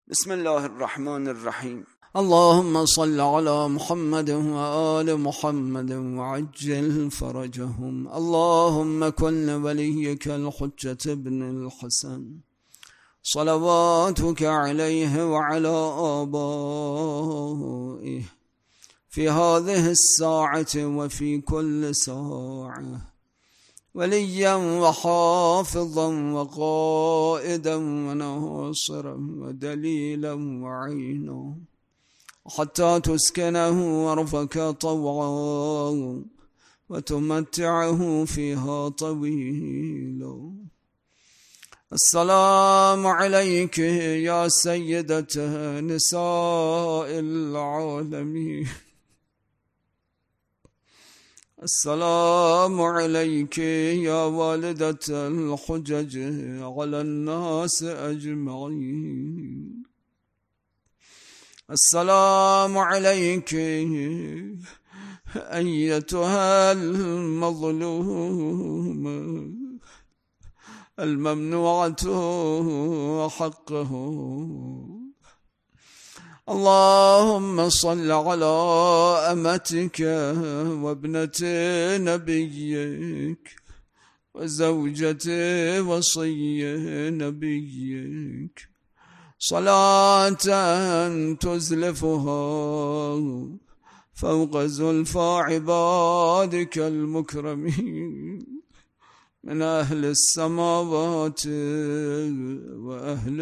بسم الله الرحمن الرحیم. اللهم صل على محمد وآل محمد وعجل فرجهم. اللهم كن وليك الحجة ابن الحسن صلواتك عليه وعلى آبائه في هذه الساعة وفي كل ساعة، وليا وحافظا وقائدا وناصرا ودليلا وعينا، حتى تسكنه أرضك طوعا وتمتعه فيها طويلا. السلام عليك يا سيدة نساء العالمين. السلام عليك يا والدة الحجج على الناس أجمعين. السلام عليك أيتها المظلومة الممنوعة حقه. اللهم صل على أمتك وابنة نبيك وزوجة وصي نبيك صلاة تزلفها فوق زلفى عبادك المكرمين من أهل السماوات وأهل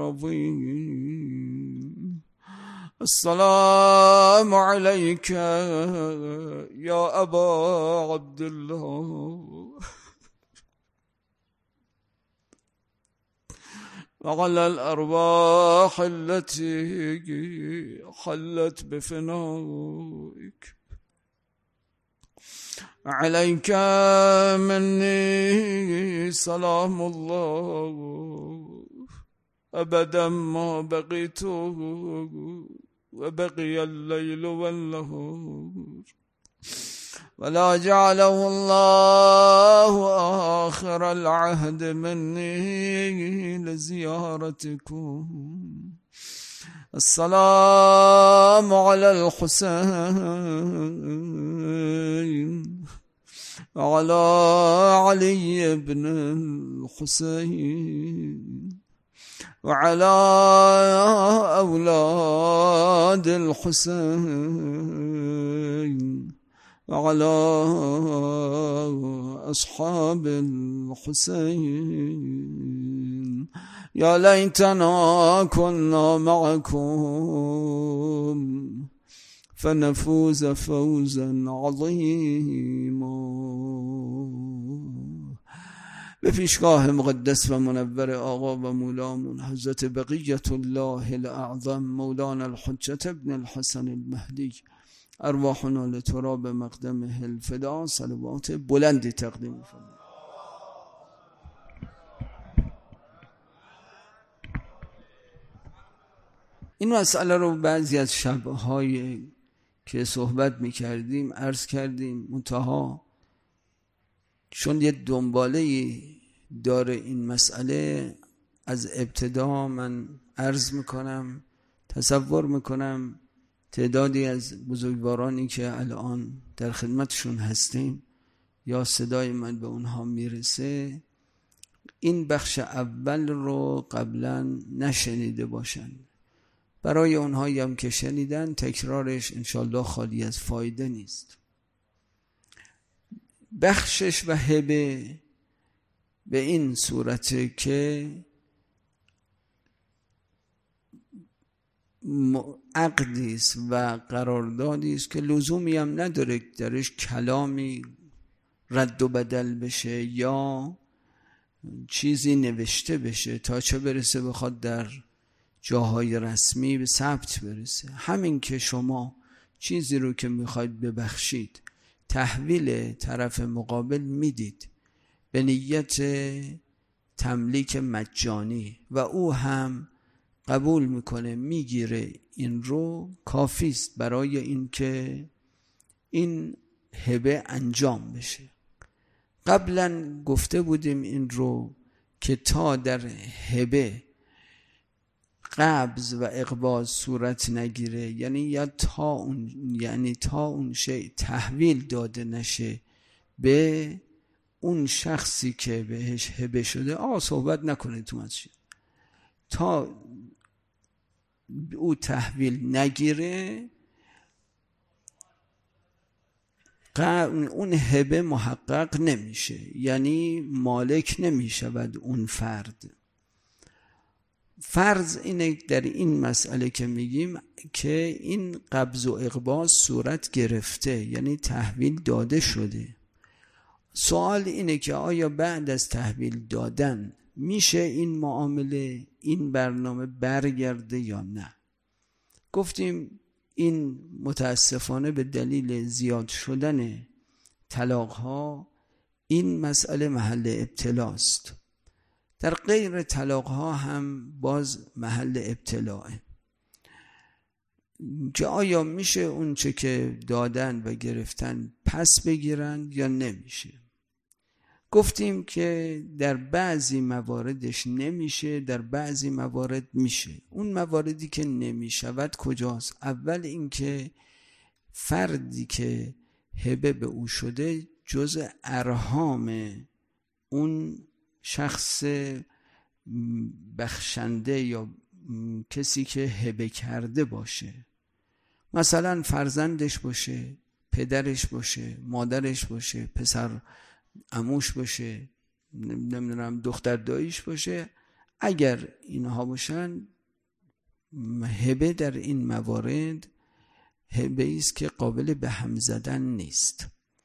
الأرضين. السلام عليك يا أبا عبد الله وعلى الأرواح التي حلت بفنائك. عليك مني سلام الله أبدا ما بقيت وبقي الليل والنهار، ولا جعله الله آخر العهد مني لزيارتكم. السلام على الحسين وعلى علي بن الحسين وعلى أولاد الحسين وعلى أصحاب الحسين. يا ليتنا كنا معكم فنفوز فوزا عظيما. به پیشگاه مقدس و منور آقا و مولامون حضرت بقیت الله الاعظم مولانا الحجة ابن الحسن المهدی، ارواحنا لتراب مقدمه الفدا، صلوات بلندی تقدیم فرمایید. این مسئله رو بعضی از شبهای که صحبت میکردیم عرض کردیم، منتها چون یه دنباله داره این مسئله، از ابتدا من عرض میکنم. تصور میکنم تعدادی از بزرگوارانی که الان در خدمتشون هستیم یا صدای من به اونها میرسه، این بخش اول رو قبلا نشنیده باشن. برای اونهایی هم که شنیدن تکرارش انشالله خالی از فایده نیست. بخشش و هبه به این صورته که عقدی است و قراردادی است که لزومی هم نداره درش کلامی رد و بدل بشه یا چیزی نوشته بشه تا چه برسه بخواد در جاهای رسمی به ثبت برسه. همین که شما چیزی رو که میخواید ببخشید تحویل طرف مقابل میدید به نیت تملیک مجانی و او هم قبول میکنه میگیره، این رو کافی است برای این که این هبه انجام بشه. قبلا گفته بودیم این رو که تا در هبه قبض و اقباض صورت نگیره، یعنی تا اون شیء تحویل داده نشه به اون شخصی که بهش هبه شده، صحبت نکنه تو مسجد، تا او تحویل نگیره اون هبه محقق نمیشه، یعنی مالک نمیشود اون فرد. فرض اینه در این مسئله که میگیم که این قبض و اقباض صورت گرفته، یعنی تحویل داده شده. سوال اینه که آیا بعد از تحویل دادن میشه این معامله، این برنامه برگرده یا نه؟ گفتیم این متاسفانه به دلیل زیاد شدن طلاق‌ها این مسئله محل ابتلاست. در غیر طلاق‌ها هم باز محل ابتلاه، که آیا میشه اون چه که دادن و گرفتن پس بگیرن یا نمیشه. گفتیم که در بعضی مواردش نمیشه، در بعضی موارد میشه. اون مواردی که نمیشود کجاست؟ اول اینکه فردی که هبه به او شده جز ارحام اون شخص بخشنده یا کسی که هبه کرده باشه، مثلا فرزندش باشه، پدرش باشه، مادرش باشه، پسر عموش باشه، نمیدونم دختر داییش باشه. اگر اینها باشن، هبه در این موارد هبه است که قابل به هم زدن نیست.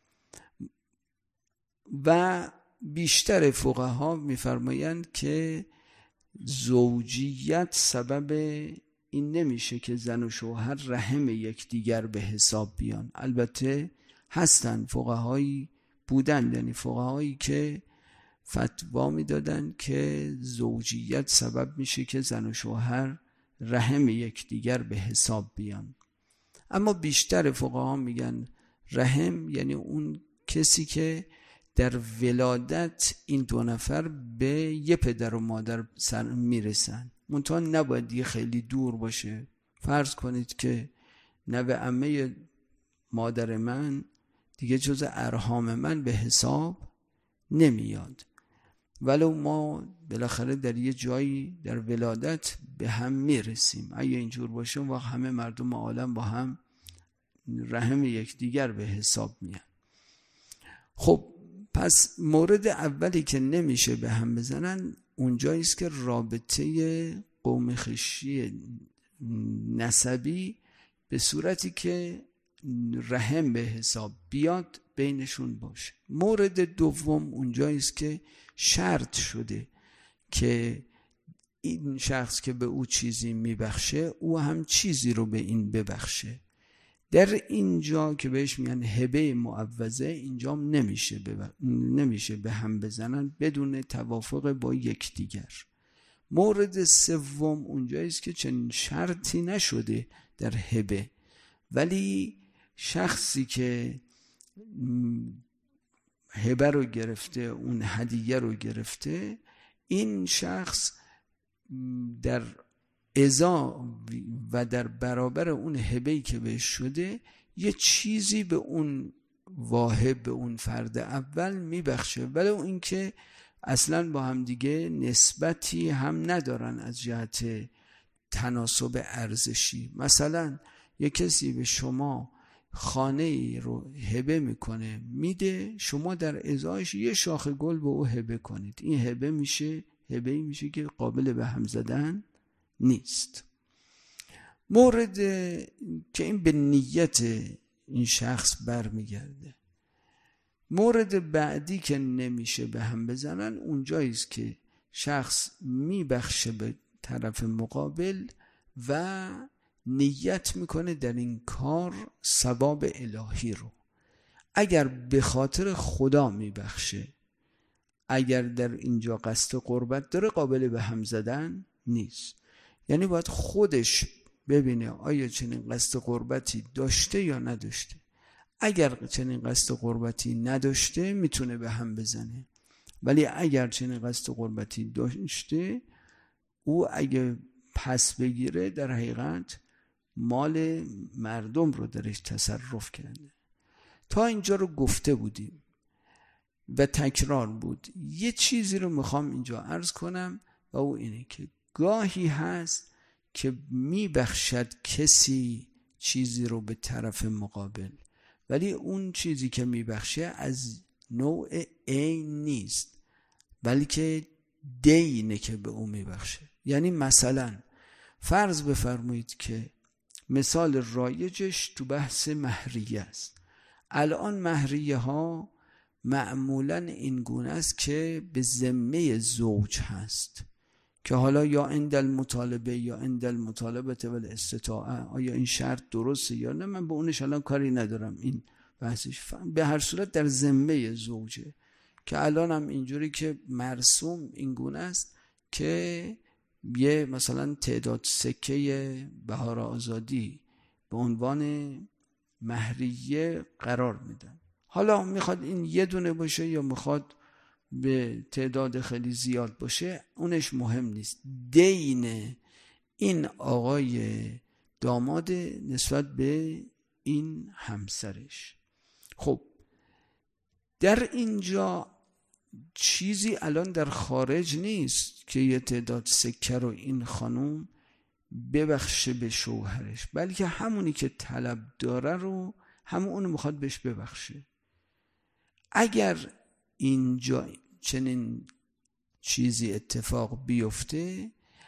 و بیشتر فقها میفرمایند که زوجیت سبب این نمیشه که زن و شوهر رحم یکدیگر به حساب بیان. البته هستن فقهایی بودن، یعنی فقهایی که فتوا میدادن که زوجیت سبب میشه که زن و شوهر رحم یکدیگر به حساب بیان. اما بیشتر فقها میگن رحم یعنی اون کسی که در ولادت این دو نفر به یه پدر و مادر سر میرسن، منتها نباید یه خیلی دور باشه. فرض کنید که نوه عمه مادر من دیگه جز ارحام من به حساب نمیاد، ولو ما بالاخره در یه جایی در ولادت به هم میرسیم. اگه اینجور باشه و همه مردم عالم با هم رحم یکدیگر به حساب میان. خب پس مورد اولی که نمیشه به هم بزنن اونجاییست که رابطه قوم خشی نسبی به صورتی که رحم به حساب بیاد بینشون باشه. مورد دوم اونجاییست که شرط شده که این شخص که به او چیزی میبخشه او هم چیزی رو به این ببخشه. در اینجا که بهش میگن هبه معوضه، اینجا نمیشه به هم بزنن بدون توافق با یکدیگر. مورد سوم اونجاییست که چنین شرطی نشده در هبه، ولی شخصی که هبه رو گرفته، اون هدیه رو گرفته، این شخص در ازا و در برابر اون هبه‌ای که بهش شده یه چیزی به اون واهب، به اون فرد اول میبخشه، ولی این که اصلا با هم دیگه نسبتی هم ندارن از جهت تناسب ارزشی. مثلا یه کسی به شما خانه ای رو هبه میکنه میده، شما در ازایش یه شاخه گل به او هبه کنید، این هبه میشه که قابل به هم زدن نیست. مورد که این به نیت این شخص برمیگرده. مورد بعدی که نمیشه به هم بزنن اونجاییست که شخص میبخشه به طرف مقابل و نیت میکنه در این کار ثواب الهی رو. اگر به خاطر خدا میبخشه، اگر در اینجا قصد قربت داره، قابل به هم زدن نیست. یعنی باید خودش ببینه آیا چنین قصد قربتی داشته یا نداشته. اگر چنین قصد قربتی نداشته میتونه به هم بزنه، ولی اگر چنین قصد قربتی داشته، او اگه پس بگیره در حقیقت مال مردم رو درش تصرف کرده. تا اینجا رو گفته بودیم و تکرار بود. یه چیزی رو میخوام اینجا عرض کنم و او اینه که گاهی هست که میبخشد کسی چیزی رو به طرف مقابل، ولی اون چیزی که میبخشه از نوع عین نیست، بلکه دینه که به اون میبخشه. یعنی مثلا فرض بفرمایید که مثال رایجش تو بحث مهریه است. الان مهریه ها معمولا این گونه است که به ذمه زوج هست که حالا یا عند المطالبه یا عند المطالبه و الاستطاعه، آیا این شرط درسته یا نه، من به اونش الان کاری ندارم، این بحثش به هر صورت در ذمه زوجه. که الان هم اینجوری که مرسوم این گونه است که یه مثلا تعداد سکه بهار آزادی به عنوان مهریه قرار میدن. حالا میخواد این یه دونه باشه یا میخواد به تعداد خیلی زیاد باشه، اونش مهم نیست. دین این آقای داماد نسبت به این همسرش. خب در اینجا چیزی الان در خارج نیست که یه تعداد سکه رو این خانوم ببخشه به شوهرش، بلکه همونی که طلب داره رو همون میخواد بهش ببخشه. اگر اینجا چنین چیزی اتفاق بیفته،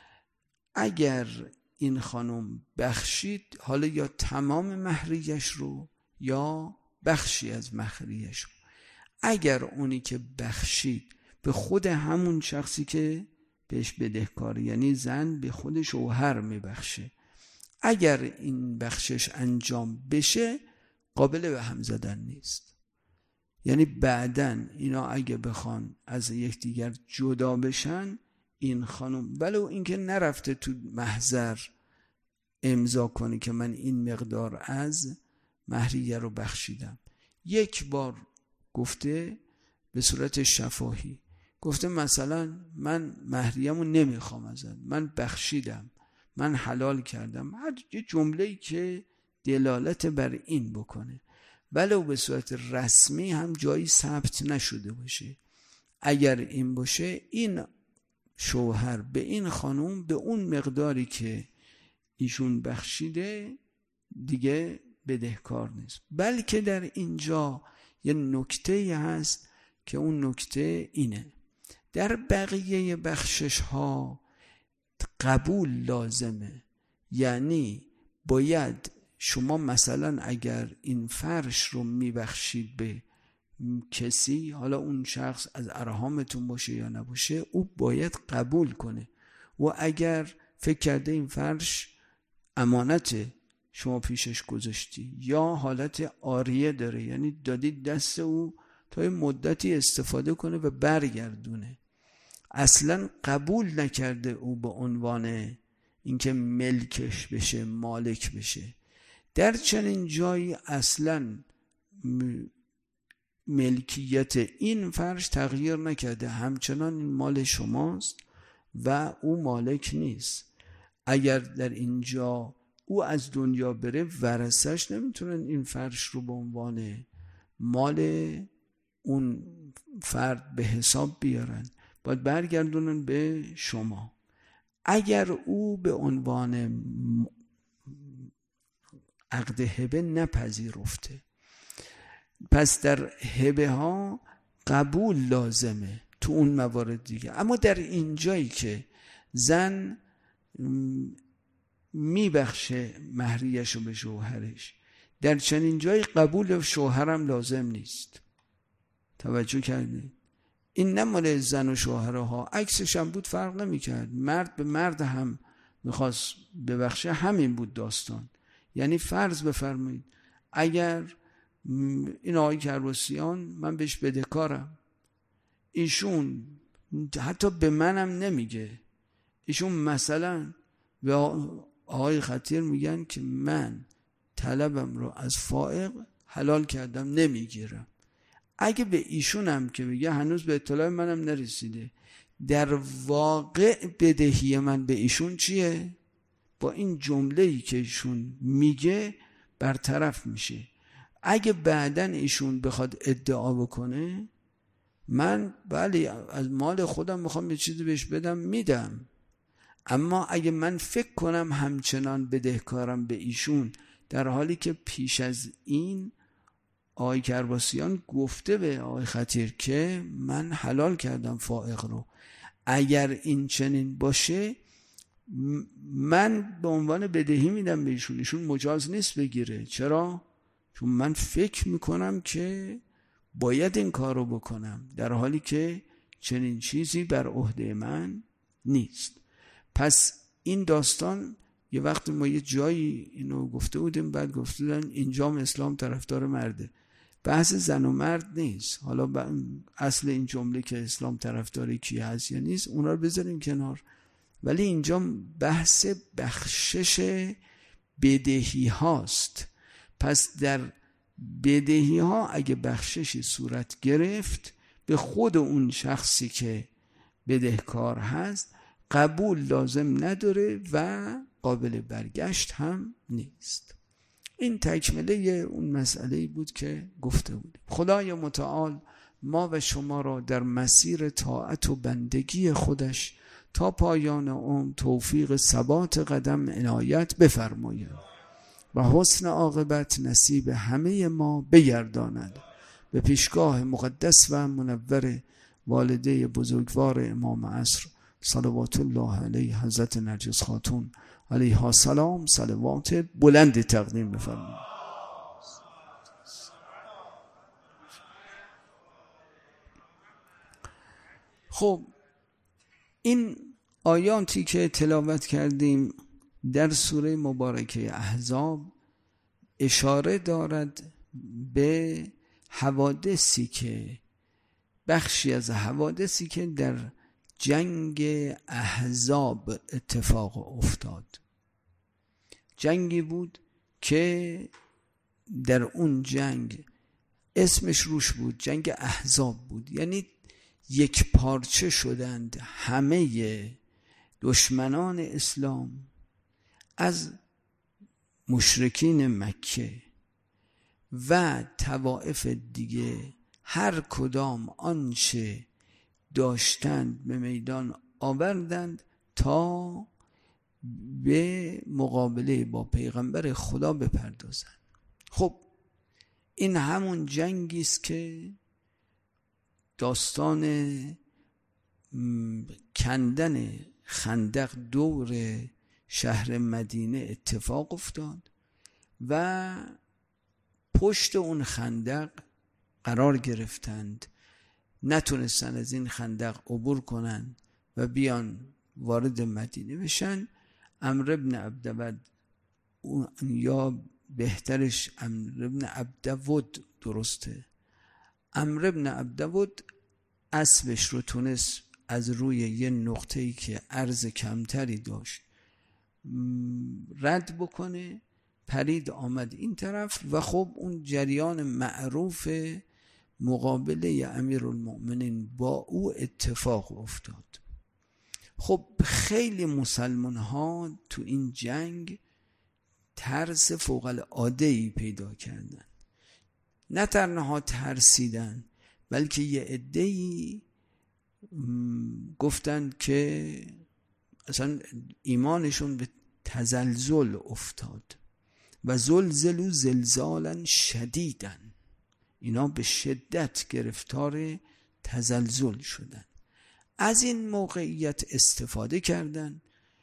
اگر این خانم بخشید، حالا یا تمام مهریش رو یا بخشی از مهریش رو، اگر اونی که بخشید به خود همون شخصی که بهش بدهکار، یعنی زن به خود شوهر میبخشه، اگر این بخشش انجام بشه قابل به هم زدن نیست. یعنی بعدن اینا اگه بخوان از یکدیگر جدا بشن، این خانم ولو اینکه نرفته تو محضر امضا کنه که من این مقدار از مهریه رو بخشیدم، یک بار گفته به صورت شفاهی، گفته مثلا من مهریه‌مو نمیخوام ازت، من بخشیدم، من حلال کردم، هر یه جمله‌ای که دلالت بر این بکنه، ولو به صورت رسمی هم جایی ثبت نشده باشه. اگر این باشه، این شوهر به این خانوم به اون مقداری که ایشون بخشیده دیگه بدهکار نیست. بلکه در اینجا یه نکته هست که اون نکته اینه: در بقیه بخشش ها قبول لازمه. یعنی باید شما مثلا اگر این فرش رو میبخشید به کسی، حالا اون شخص از ارحامتون باشه یا نباشه، او باید قبول کنه. و اگر فکر کرده این فرش امانت شما پیشش گذاشتی یا حالت عاریه داره، یعنی دادید دست او تا یه مدتی استفاده کنه و برگردونه، اصلا قبول نکرده او به عنوان اینکه ملکش بشه، مالک بشه، در چنین جایی اصلا ملکیت این فرش تغییر نکرده، همچنان این مال شماست و او مالک نیست. اگر در اینجا او از دنیا بره، ورثش نمیتونن این فرش رو به عنوان مال اون فرد به حساب بیارن، باید برگردونن به شما. اگر او به عنوان عقد هبه نپذیرفته، پس در هبه ها قبول لازمه تو اون موارد دیگه. اما در این جایی که زن میبخشه مهریه‌شو به شوهرش، در چنین جایی قبول شوهرم لازم نیست. توجه کردید؟ این نه مال زن و شوهرها، عکسش هم بود فرق نمی‌کرد، مرد به مرد هم میخواست ببخشه، همین بود داستان. یعنی فرض بفرمایید اگر این آقای کرباسیان من بهش بدهکارم، ایشون حتی به منم نمیگه، ایشون مثلا به آقای خطیر میگن که من طلبم رو از فائق حلال کردم نمیگیرم، اگه به ایشونم که بگه هنوز به اطلاع منم نرسیده، در واقع بدهی من به ایشون چیه؟ با این جمله‌ای که ایشون میگه برطرف میشه. اگه بعدن ایشون بخواد ادعا بکنه من بله از مال خودم میخوام یه چیزی بهش بدم میدم، اما اگه من فکر کنم همچنان بدهکارم به ایشون، در حالی که پیش از این آقای کرباسیان گفته به آقای خطیر که من حلال کردم فائق رو، اگر این چنین باشه من به عنوان بدهی میدم به ایشون، ایشون مجاز نیست بگیره. چرا؟ چون من فکر میکنم که باید این کار رو بکنم، در حالی که چنین چیزی بر عهده من نیست. پس این داستان یه وقت ما یه جایی اینو گفته بودیم، بعد گفته بودن اینجام اسلام طرفدار مرده. بحث زن و مرد نیست. حالا اصل این جمله که اسلام طرفدار کی هست یا نیست اونا رو بذاریم کنار، ولی اینجا بحث بخشش بدهی هاست. پس در بدهی ها اگه بخششی صورت گرفت به خود اون شخصی که بدهکار هست قبول لازم نداره و قابل برگشت هم نیست. این تکمله اون مسئله بود که گفته بود. خدای متعال ما و شما را در مسیر طاعت و بندگی خودش تا پایان عمر توفیق ثبات قدم عنایت بفرماید و حسن عاقبت نصیب همه ما بگرداند. به پیشگاه مقدس و منور والده بزرگوار امام عصر صلوات الله علیه حضرت نرگس خاتون علیها سلام صلوات بلند تقدیم بفرمایید. خب این آیاتی که تلاوت کردیم در سوره مبارکه احزاب اشاره دارد به حوادثی که بخشی از حوادثی که در جنگ احزاب اتفاق افتاد. جنگی بود که در اون جنگ اسمش روش بود، جنگ احزاب بود، یعنی یک پارچه شدند همه دشمنان اسلام از مشرکین مکه و طوائف دیگه، هر کدام آنچه داشتند به میدان آوردند تا به مقابله با پیغمبر خدا بپردازند. خب این همون جنگی است که داستان کندن خندق دور شهر مدینه اتفاق افتاد و پشت اون خندق قرار گرفتند، نتونستن از این خندق عبور کنن و بیان وارد مدینه بشن. عمرو بن عبدود یا بهترش عمرو بن عبدود درسته، عمرو بن عبدود اسبش رو تونست از روی یه نقطه‌ای که عرض کمتری داشت رد بکنه، پرید آمد این طرف و خب اون جریان معروف مقابله امیرالمؤمنین با او اتفاق افتاد. خب خیلی مسلمان ها تو این جنگ ترس فوق العاده‌ای پیدا کردن، نه تنها ترسیدن بلکه یه عده‌ای گفتن که اصلا ایمانشون به تزلزل افتاد و زلزلوا زلزالا شدیدن، اینا به شدت گرفتار تزلزل شدن. از این موقعیت استفاده کردن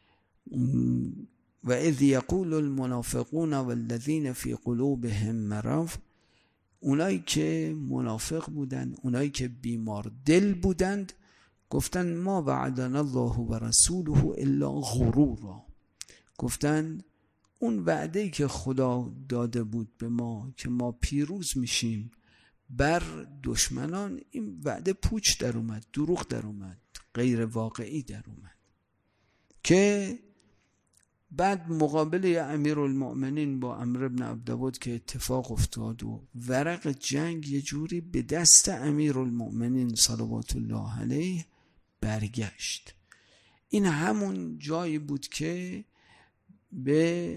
و اذ یقول المنافقون والذین فی قلوبهم مرض، اونایی که منافق بودن، اونایی که بیمار دل بودند گفتن ما وعدنا الله و رسوله الا غرورا، گفتن اون وعده‌ای که خدا داده بود به ما که ما پیروز میشیم بر دشمنان، این وعده پوچ در اومد، دروغ در اومد، غیر واقعی در اومد. که بعد مقابله امیرالمؤمنین با عمرو بن عبدود که اتفاق افتاد و ورق جنگ یه جوری به دست امیرالمؤمنین صلوات الله علیه برگشت. این همون جایی بود که به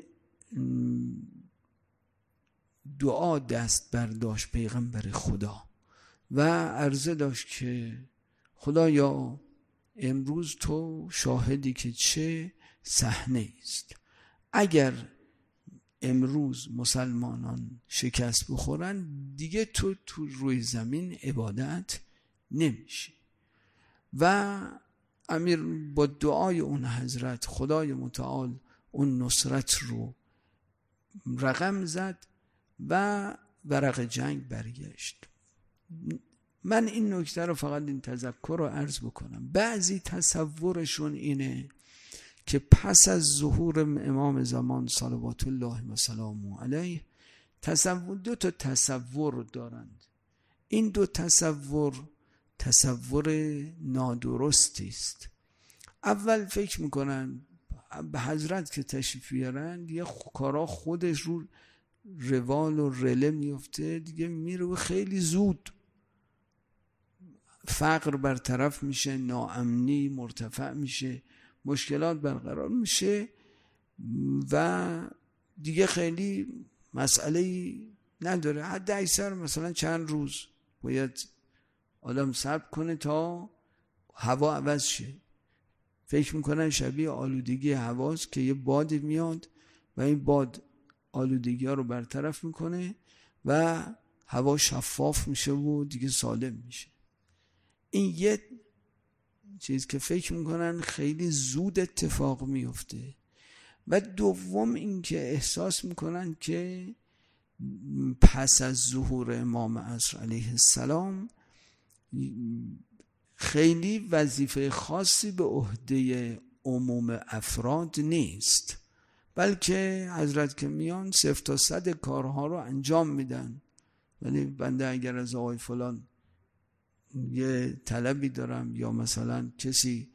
دعا دست برداشت پیغمبر خدا و عرضه داشت که خدایا امروز تو شاهدی که چه صحنه است. اگر امروز مسلمانان شکست بخورن دیگه تو روی زمین عبادت نمیشی. و امیر با دعای اون حضرت خدای متعال اون نصرت رو رقم زد و ورق جنگ برگشت. من این نکته رو فقط این تذکر رو عرض بکنم. بعضی تصورشون اینه که پس از ظهور امام زمان صلوات الله و سلامه علیه دو تا تصور دارند. این دو تصور نادرستی است. اول فکر میکنن به حضرت که تشریف بیارن یه کارا خودش رو روال و رله میفته دیگه، میره و خیلی زود فقر برطرف میشه، ناامنی مرتفع میشه، مشکلات برقرار میشه و دیگه خیلی مسئله‌ای نداره. حد اکثر مثلا چند روز باید آدم صبر کنه تا هوا عوض شه. فکر میکنن شبیه آلودگی هواست که یه باد میاد و این باد آلودگی ها رو برطرف میکنه و هوا شفاف میشه و دیگه سالم میشه. این یه چیز که فکر میکنن خیلی زود اتفاق میفته. و دوم این که احساس میکنن که پس از ظهور امام عصر علیه السلام خیلی وظیفه خاصی به عهده عموم افراد نیست، بلکه حضرت که میان 0 تا 100 کارها رو انجام میدن. ولی بنده اگر از آقای فلان یه طلبی دارم یا مثلا کسی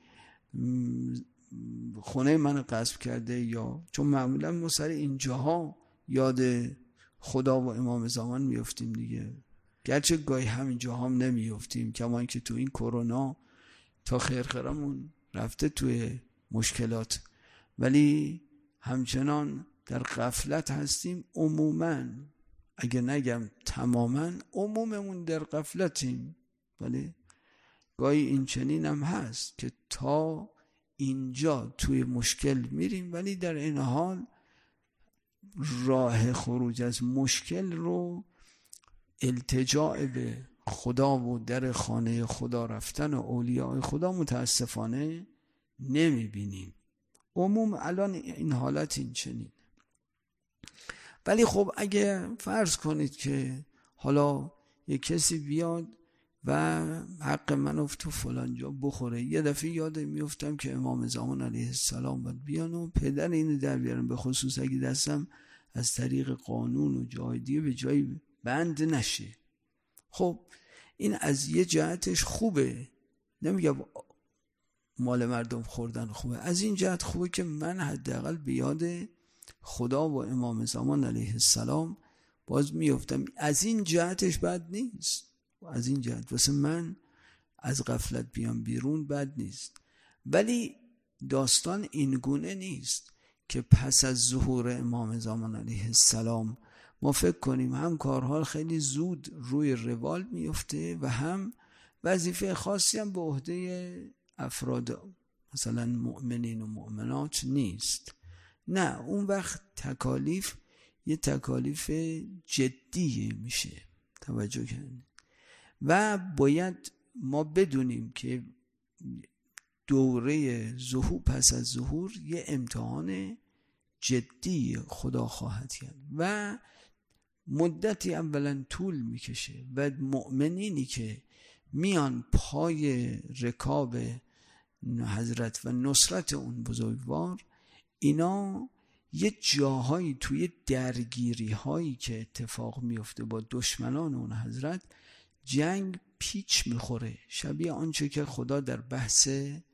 خونه من غصب کرده، یا چون معمولا ما سر اینجاها یاد خدا و امام زمان میفتیم دیگه، گرچه گاهی همین جاها هم نمیفتیم، کما اینکه تو این کرونا تا خیرخیرمون رفته توی مشکلات، ولی همچنان در غفلت هستیم. عموما اگه نگم تماما عموممون در غفلتیم، ولی گاهی این چنین هم هست که تا اینجا توی مشکل میریم ولی در این حال راه خروج از مشکل رو التجاء به خدا و در خانه خدا رفتن و اولیاء خدا متاسفانه نمیبینیم. عموم الان این حالت این چنین. ولی خب اگه فرض کنید که حالا یک کسی بیاد و حق منو تو فلان جا بخوره، یه دفعه یاد میفتم که امام زمان علیه السلام باید بیان و پدر اینو در بیارن، به خصوص اگه دستم از طریق قانون و جای دیگه به جایی بند نشه. خب این از یه جهتش خوبه، نمیگم مال مردم خوردن خوبه، از این جهت خوبه که من حداقل به یاد خدا و امام زمان علیه السلام باز میفتم. از این جهتش بد نیست، از این جهت واسه من از غفلت بیام بیرون بد نیست. ولی داستان این گونه نیست که پس از ظهور امام زمان علیه السلام ما فکر کنیم هم کارها خیلی زود روی روال میفته و هم وظیفه خاصی هم به عهده افراد مثلا مؤمنین و مؤمنات نیست. نه، اون وقت تکالیف یه تکالیف جدی میشه، توجه کنید. و باید ما بدونیم که دوره ظهور پس از ظهور یه امتحان جدی خدا خواهد کرد و مدتی اولا طول میکشه و مؤمنینی که میان پای رکاب حضرت و نصرت اون بزرگوار، اینا یه جاهایی توی درگیری هایی که اتفاق میفته با دشمنان اون حضرت جنگ پیچ میخوره، شبیه آنچه که خدا در بحث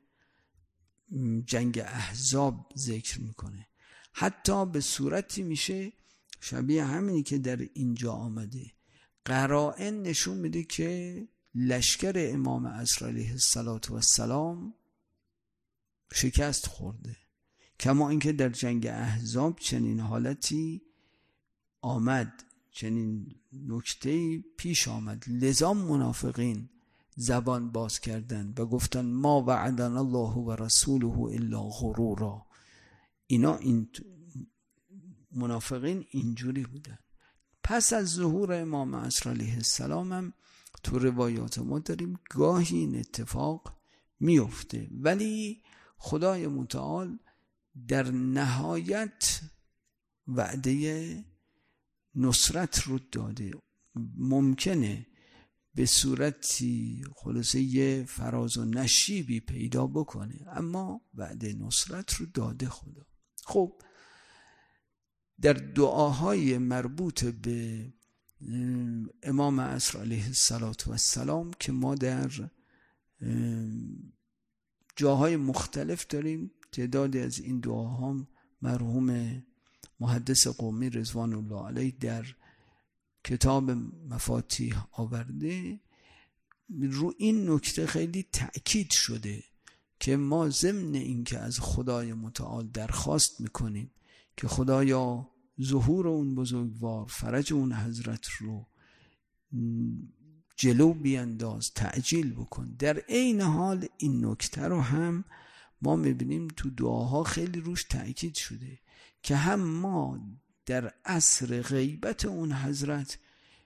جنگ احزاب ذکر میکنه. حتی به صورتی میشه شبیه همینی که در اینجا آمده. قرائن نشون میده که لشکر امام عصر علیه السلام شکست خورده. کما اینکه در جنگ احزاب چنین حالتی آمد، چنین نکته‌ای پیش آمد، لذا منافقین زبان باز کردن و گفتن ما وعدنا الله و رسوله الا غرورا. این منافقین اینجوری بودن. پس از ظهور امام عصر علیه السلام هم تو روایات ما داریم گاهی این اتفاق میفته، ولی خدای متعال در نهایت وعده نصرت رو داده. ممکنه به صورتی خلاصه یه فراز و نشیبی پیدا بکنه، اما وعده نصرت رو داده خدا. خب در دعاهای مربوط به امام عصر علیه السلام که ما در جاهای مختلف داریم، تعدادی از این دعاها مرحوم محدث قمی رضوان الله علیه در کتاب مفاتیح آورده. رو این نکته خیلی تأکید شده که ما ضمن این که از خدای متعال درخواست میکنیم که خدایا ظهور اون بزرگوار، فرج اون حضرت رو جلو بینداز، تعجیل بکن، در عین حال این نکته رو هم ما میبینیم تو دعاها خیلی روش تأکید شده که هم ما در عصر غیبت اون حضرت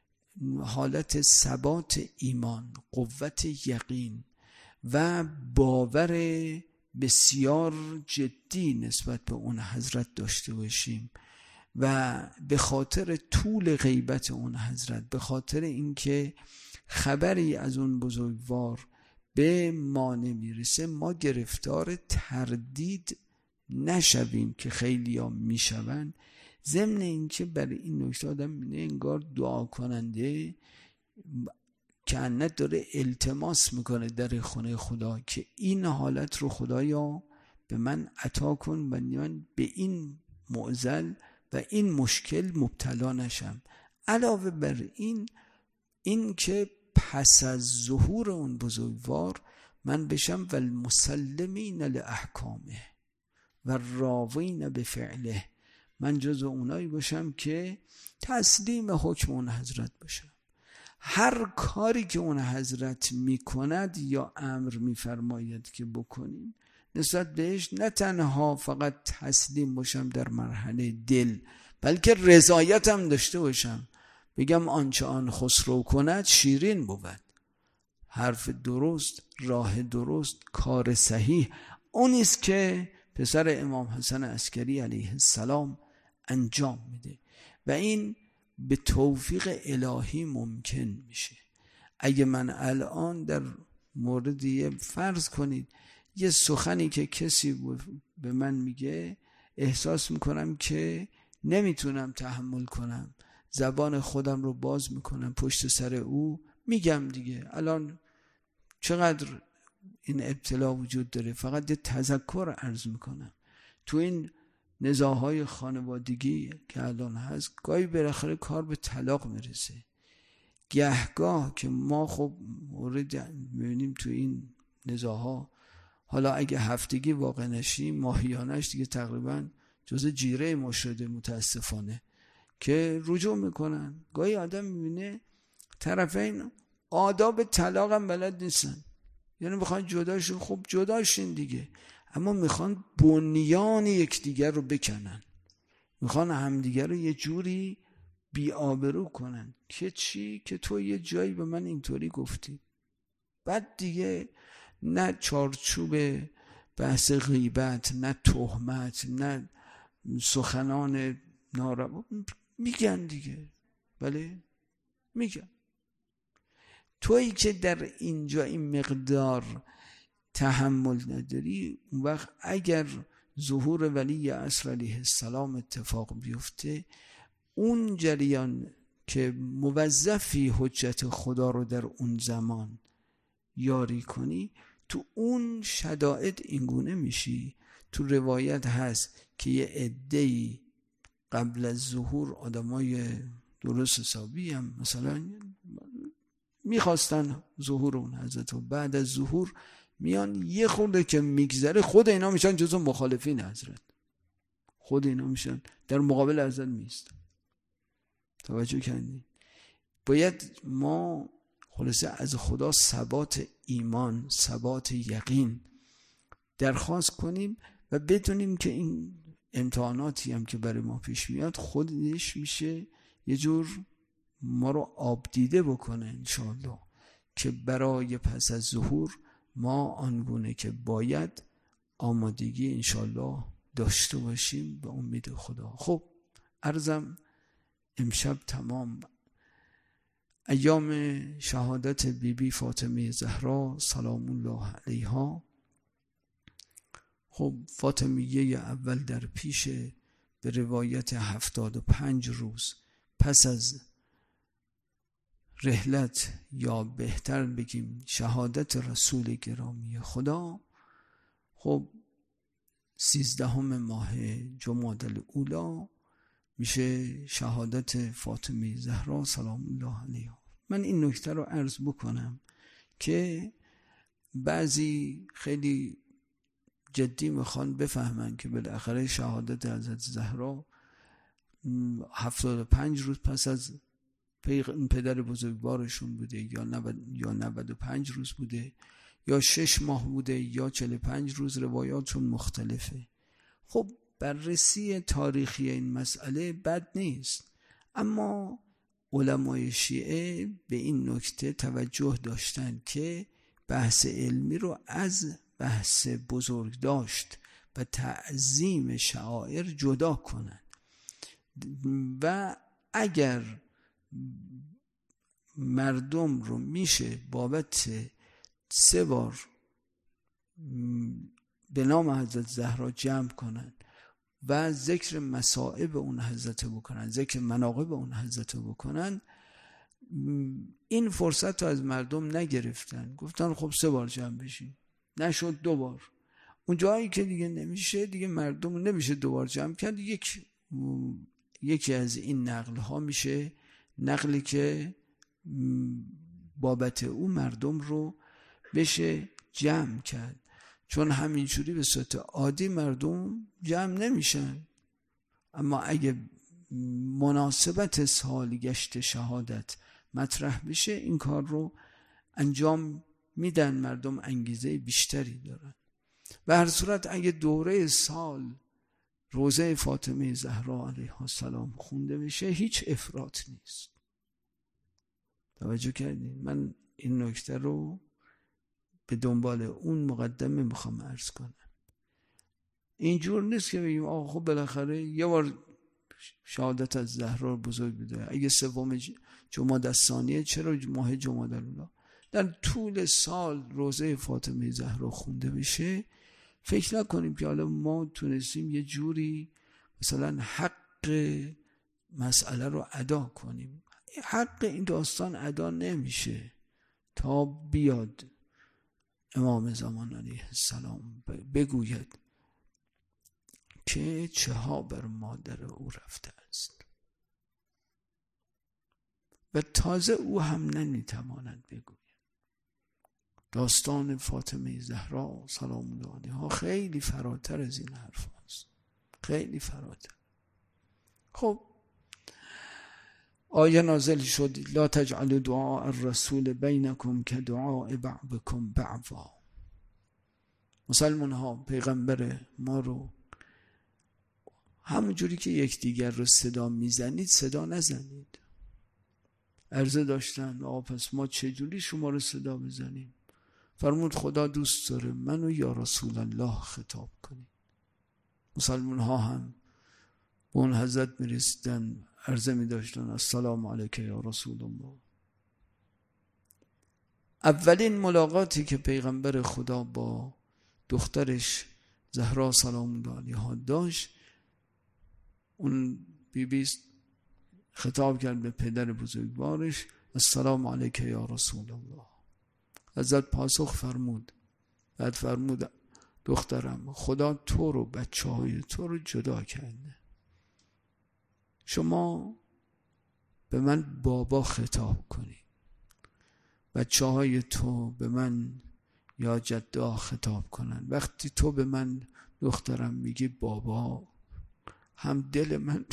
حالت ثبات ایمان، قوت یقین و باور بسیار جدی نسبت به اون حضرت داشته باشیم و به خاطر طول غیبت اون حضرت، به خاطر اینکه خبری از اون بزرگوار به ما نمیرسه، ما گرفتار تردید نشویم که خیلی ها میشون. ضمن اینکه برای این نکته آدم میبینه انگار دعا کننده که داره التماس میکنه در خونه خدا که این حالت رو خدایا به من عطا کن و من به این معضل و این مشکل مبتلا نشم. علاوه بر این که پس از ظهور اون بزرگوار من بشم و المسلمین لاحکامه و راوین به فعله، من جز اونایی باشم که تسلیم حکم اون حضرت باشم. هر کاری که اون حضرت میکند یا امر میفرماید که بکنیم نسبت بهش نه تنها فقط تسلیم باشم در مرحله دل، بلکه رضایت هم داشته باشم، بگم آنچه آن خسرو کند شیرین بود. حرف درست، راه درست، کار صحیح اونیست که پسر امام حسن عسکری علیه السلام انجام میده و این به توفیق الهی ممکن میشه. اگه من الان در مورد فرض کنید یه سخنی که کسی به من میگه احساس میکنم که نمیتونم تحمل کنم، زبان خودم رو باز میکنم پشت سر او میگم دیگه. الان چقدر این ابتلا وجود داره، فقط یه تذکر عرض میکنم. تو این نزاعهای خانوادگی که الان هست گاهی بالاخره کار به طلاق میرسه. گهگاه که ما خب مورد میبینیم تو این نزاعها، حالا اگه هفتگی واقع نشیم ماهیانش دیگه تقریبا جز جیره ما شده متاسفانه که رجوع میکنن. گاهی آدم میبینه طرفین آداب طلاق هم بلد نیستن، یعنی بخوان جداشون، خب جداشین دیگه، اما میخوان بنیان یکدیگر رو بکنن، میخوان همدیگر رو یه جوری بی‌آبرو کنن که چی؟ که تو یه جایی به من اینطوری گفتی. بعد دیگه نه چارچوب بحث غیبت، نه تهمت، نه سخنان ناروا، میگن دیگه. بله میگن. تویی که در اینجا این مقدار تحمل نداری، اون وقت اگر ظهور ولی عصر علیه السلام اتفاق بیفته، اون جریان که موظفی حجت خدا رو در اون زمان یاری کنی، تو اون شدائد اینگونه میشی. تو روایت هست که یه عده‌ای قبل از ظهور آدمای درست حسابی هم مثلا میخواستن ظهور اون حضرت و بعد از ظهور میان یه خورده که میگذره خود اینا میشن جزو مخالفین حضرت، خود اینا میشن در مقابل حضرت میستن. توجه کردین؟ باید ما خلاصه از خدا ثبات ایمان، ثبات یقین درخواست کنیم و بدونیم که این امتحاناتی هم که برای ما پیش میاد خودش میشه یه جور ما رو آب دیده بکنه انشاءالله، که برای پس از ظهور ما آنگونه که باید آمادگی انشاءالله داشته باشیم به امید خدا. خب عرضم امشب تمام. ایام شهادت بیبی فاطمه زهرا سلام الله علیها. خب فاطمیه اول در پیش، به روایت 75 روز پس از رحلت یا بهتر بگیم شهادت رسول گرامی خدا، خب 13 ماه جمادی الاولی میشه شهادت فاطمه زهرا سلام الله علیها. من این نکته رو عرض بکنم که بعضی خیلی جدی میخوان بفهمن که بالاخره شهادت حضرت زهرا 75 روز پس از پدر بزرگوارشون بوده یا 95 روز بوده یا 6 ماه بوده یا 45 روز، روایاتشون مختلفه. خب بررسی تاریخی این مسئله بد نیست، اما علمای شیعه به این نکته توجه داشتن که بحث علمی رو از بحث بزرگ داشت و تعظیم شعائر جدا کنن و اگر مردم رو میشه بابت 3 بار به نام حضرت زهرا جمع کنن و ذکر مصائب اون حضرت بکنن، ذکر مناقب اون حضرت بکنن، این فرصت رو از مردم نگرفتن، گفتن خب 3 بار جمع بشین، نشد 2 بار. اون جایی که دیگه نمیشه، دیگه مردم نمیشه 2 بار جمع کرد، یکی از این نقل ها میشه نقلی که بابت او مردم رو بشه جمع کرد، چون همینجوری به صورت عادی مردم جمع نمیشن. اما اگه مناسبت سالگشت شهادت مطرح بشه این کار رو انجام میدن، مردم انگیزه بیشتری دارن. و هر صورت اگه دوره سال روزه فاطمه زهرا علیها السلام خونده بشه هیچ افراط نیست. توجه کردین؟ من این نکته رو به دنبال اون مقدمه میخوام عرض کنم. اینجور نیست که بگیم آقا خب بالاخره یه بار شهادت از زهرا بزرگ بوده، اگه 3 جمادی الثانیه چرا ماه جمادی الاولی در طول سال روزه فاطمه زهرا خونده بشه، فکر نکنیم که حالا ما تونستیم یه جوری مثلا حق مسئله رو ادا کنیم. حق این داستان ادا نمیشه تا بیاد امام زمان علیه السلام بگوید که چه ها بر مادر او رفته است و تازه او هم نمیتواند بگوید. داستان فاطمه زهرا سلام الله علیها خیلی فراتر از این حرف هست، خیلی فراتر. خب آیه نازل شد لا تجعلوا دعاء الرسول بینکم که دعاء بعضکم بعضا. مسلمان ها پیغمبر ما رو همون جوری که یکدیگر رو صدا میزنید صدا نزنید. عرضه داشتن پس ما چجوری شما رو صدا بزنیم؟ فرمود خدا دوست داره منو یا رسول الله خطاب کنید. مسلمان ها هم به اون حضرت میرسیدن، عرضه میداشتن السلام علیک یا رسول الله. اولین ملاقاتی که پیغمبر خدا با دخترش زهرا سلام الله علیها داشت، اون بیبی خطاب کرد به پدر بزرگوارش السلام علیک یا رسول الله. حضرت پاسخ فرمود، بعد فرمود دخترم خدا تو رو بچه های تو رو جدا کرده، شما به من بابا خطاب کنید. بچه های تو به من یا جدا خطاب کنن. وقتی تو به من دخترم میگی بابا، هم دل من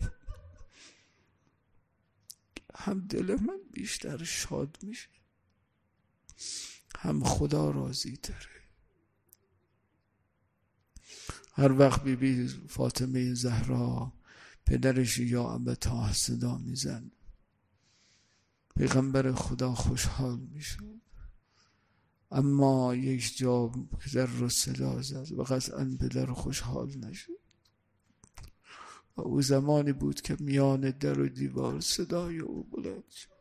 هم دل من بیشتر شاد میشه، هم خدا راضی تره. هر وقت بیبی فاطمه زهرا پدرش یا ابتا صدا میزن، پیغمبر خدا خوشحال میشه. اما یک جا پدر رو صدا زد و قطعا پدر خوشحال نشد. و او زمانی بود که میان در و دیوار صدای او بلند شد: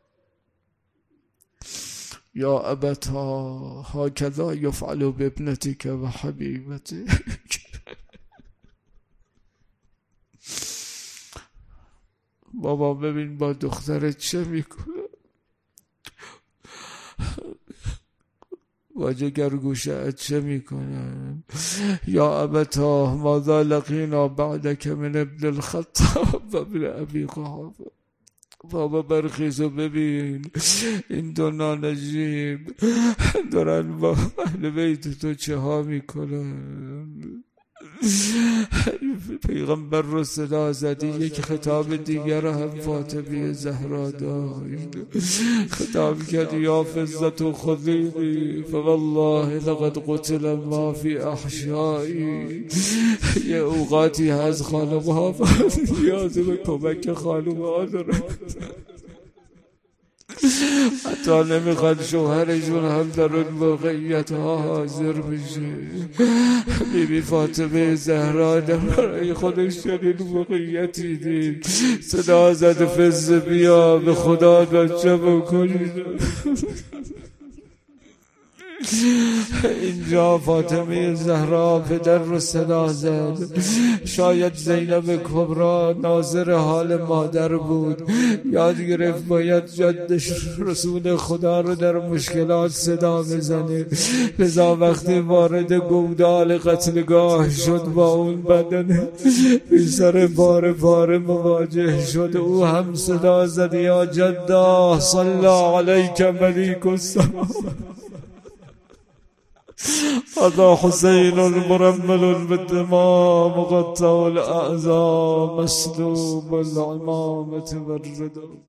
یا ابتا هکذا یفعل بابنتک و حبیبتک. بابا ببین با دخترت چه میکنه، با جگرگوشه‌ات چه میکنه. یا ابتا ماذا لقینا بعدک من ابن الخطاب و ابن ابی قحافه. بابا برخیز و ببین این دو نانجیب دارن با اهل بیت تو چه ها میکنن. پیغمبر رو صدا زدی. یک خطاب دیگر هم فاطمه زهرا داشت، خطاب کرد: یا فضة خذیقی فوالله لقد قتل ما فی احشایی. یه اوقاتی هست خانم‌ها نیاز به کمک خانم‌ها دارن، حتی نمیخواد شوهرشون هم در اون موقعیت ها حاضر بشه. بیبی فاطمه زهرا برای خودش چنین موقعیتی دید، صدا زد: فز بیا به خدا بچه بکنید. اینجا فاطمه زهرا پدر رو صدا زد. شاید زینب کبرا ناظر حال مادر بود، یاد گرفت باید جدش رسول خدا رو در مشکلات صدا بزنه. لذا وقتی وارد گودال قتلگاه شد با اون بدن بی سر بار مواجه شد، او هم صدا زد: یا جدا صلی علیک ملیک السما. هذا حسين مرمل بالدماء مقطع الأعزاء مسلوب العمامة والردى.